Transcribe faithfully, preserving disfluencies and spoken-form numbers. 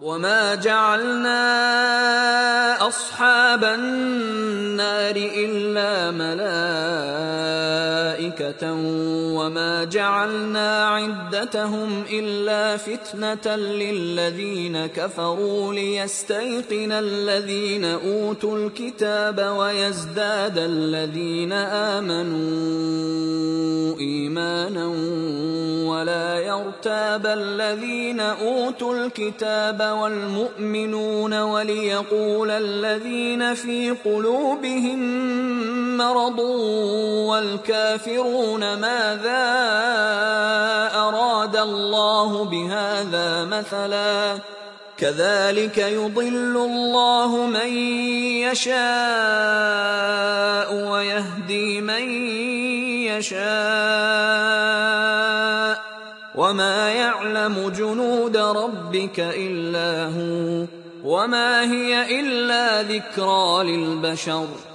وما جعلنا أصحاب النار إلا ملائكة وما جعلنا عدتهم إلا فتنة للذين كفروا ليستيقن الذين أوتوا الكتاب ويزداد الذين آمنوا إيمانا ولا يرتاب الذين أوتوا الكتاب والمؤمنون وليقول الذين في قلوبهم مرض والكافرون ماذا أراد الله بهذا مثلا كذلك يضل الله من يشاء ويهدي من يشاء وما يعلم جنود ربك إلا هو وما هي إلا ذكرى للبشر